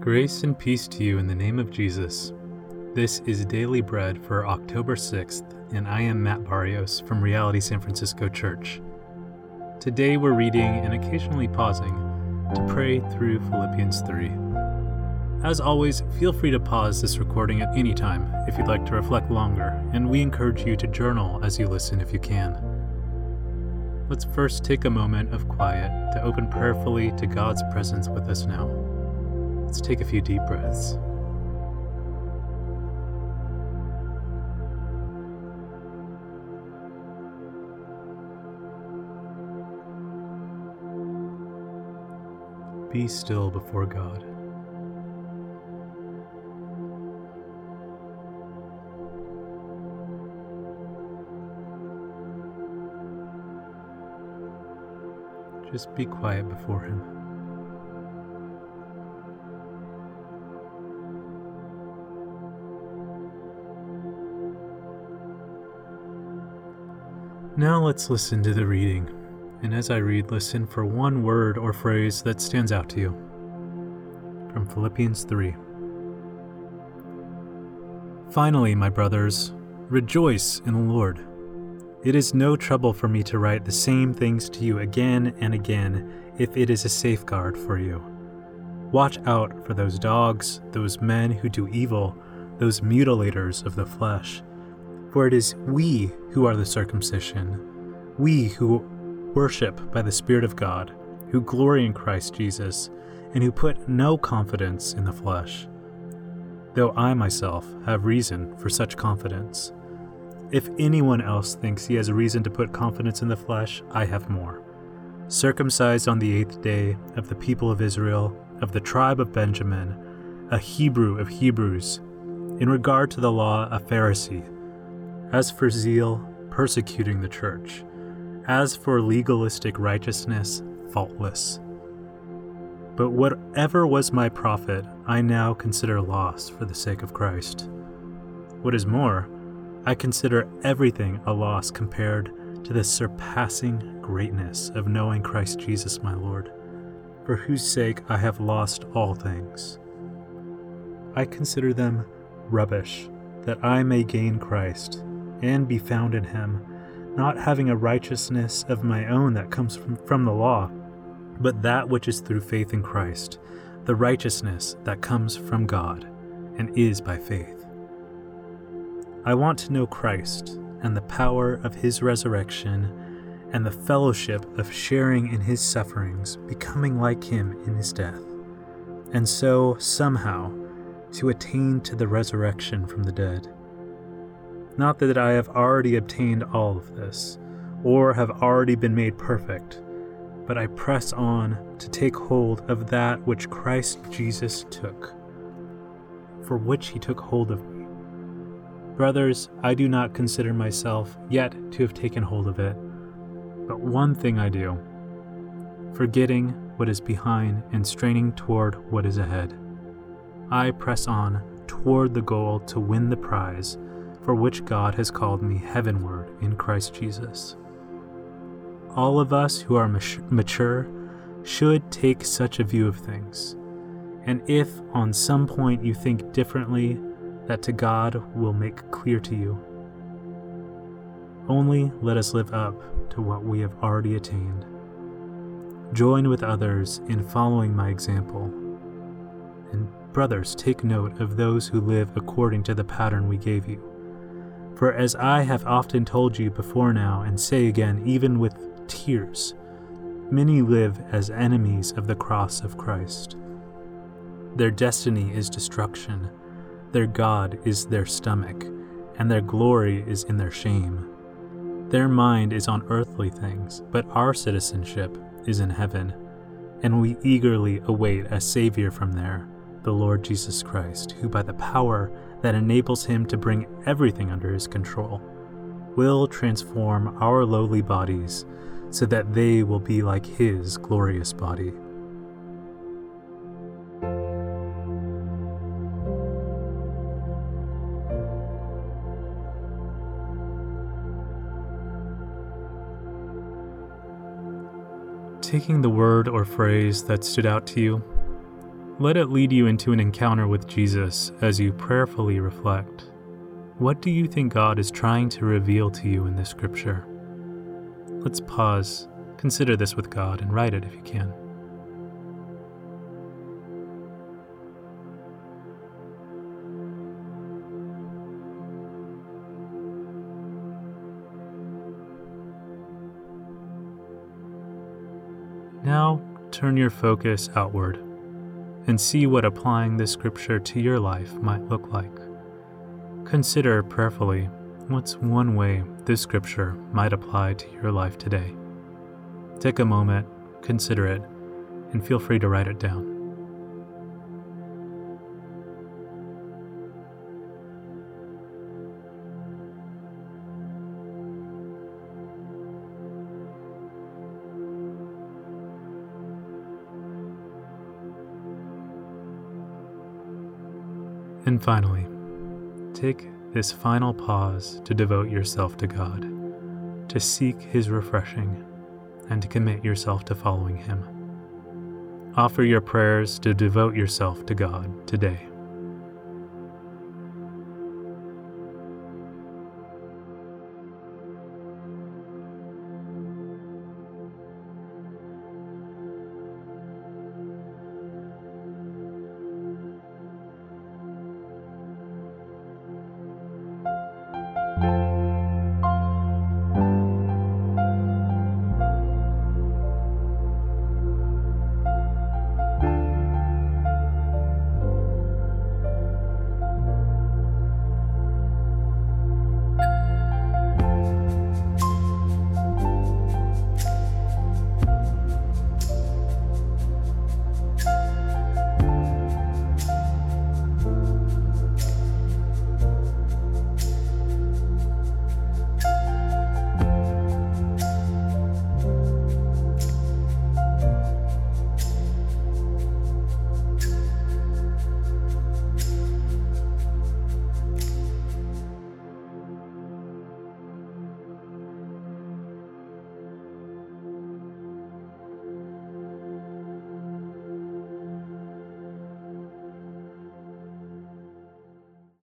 Grace and peace to you in the name of Jesus. This is Daily Bread for October 6th, and I am Matt Barrios from Reality San Francisco Church. Today we're reading and occasionally pausing to pray through Philippians 3. As always, feel free to pause this recording at any time if you'd like to reflect longer, and we encourage you to journal as you listen if you can. Let's first take a moment of quiet to open prayerfully to God's presence with us now. Let's take a few deep breaths. Be still before God. Just be quiet before Him. Now let's listen to the reading, and as I read, listen for one word or phrase that stands out to you. From Philippians 3. Finally, my brothers, rejoice in the Lord. It is no trouble for me to write the same things to you again and again if it is a safeguard for you. Watch out for those dogs, those men who do evil, those mutilators of the flesh. For it is we who are the circumcision, we who worship by the Spirit of God, who glory in Christ Jesus, and who put no confidence in the flesh, though I myself have reason for such confidence. If anyone else thinks he has a reason to put confidence in the flesh, I have more. Circumcised on the 8th day, of the people of Israel, of the tribe of Benjamin, a Hebrew of Hebrews, in regard to the law, a Pharisee. As for zeal, persecuting the church. As for legalistic righteousness, faultless. But whatever was my profit, I now consider loss for the sake of Christ. What is more, I consider everything a loss compared to the surpassing greatness of knowing Christ Jesus my Lord, for whose sake I have lost all things. I consider them rubbish, that I may gain Christ, and be found in Him, not having a righteousness of my own that comes from the law, but that which is through faith in Christ, the righteousness that comes from God, and is by faith. I want to know Christ, and the power of His resurrection, and the fellowship of sharing in His sufferings, becoming like Him in His death, and so, somehow, to attain to the resurrection from the dead. Not that I have already obtained all of this, or have already been made perfect, but I press on to take hold of that which Christ Jesus took, for which He took hold of me. Brothers, I do not consider myself yet to have taken hold of it, but one thing I do, forgetting what is behind and straining toward what is ahead. I press on toward the goal to win the prize for which God has called me heavenward in Christ Jesus. All of us who are mature should take such a view of things, and if on some point you think differently, that to God will make clear to you. Only let us live up to what we have already attained. Join with others in following my example, and brothers, take note of those who live according to the pattern we gave you. For as I have often told you before now, and say again, even with tears, many live as enemies of the cross of Christ. Their destiny is destruction, their God is their stomach, and their glory is in their shame. Their mind is on earthly things, but our citizenship is in heaven, and we eagerly await a Savior from there, the Lord Jesus Christ, who by the power that enables Him to bring everything under His control, will transform our lowly bodies so that they will be like His glorious body. Taking the word or phrase that stood out to you, Let it lead you into an encounter with Jesus as you prayerfully reflect. What do you think God is trying to reveal to you in this scripture? Let's pause, consider this with God, and write it if you can. Now, turn your focus outward and see what applying this scripture to your life might look like. Consider prayerfully what's one way this scripture might apply to your life today. Take a moment, consider it, and feel free to write it down. And finally, take this final pause to devote yourself to God, to seek His refreshing, and to commit yourself to following Him. Offer your prayers to devote yourself to God today.